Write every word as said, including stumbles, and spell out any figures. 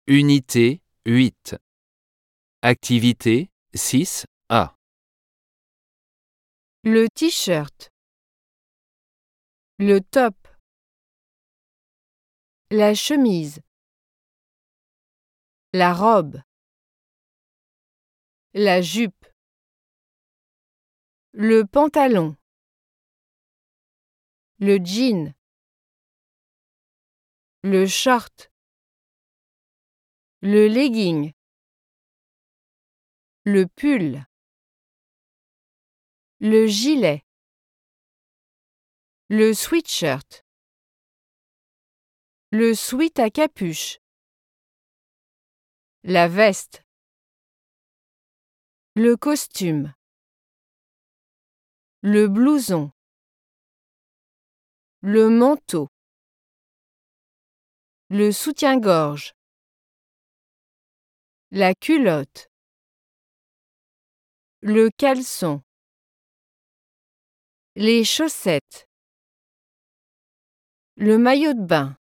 Unité huit. Activité six A. Le t-shirt. Le top. La chemise. La robe. La jupe. Le pantalon. Le jean. Le short. Le legging. Le pull. Le gilet. Le sweatshirt. Le sweat à capuche. La veste. Le costume. Le blouson. Le manteau. Le soutien-gorge. La culotte. Le caleçon. Les chaussettes. Le maillot de bain.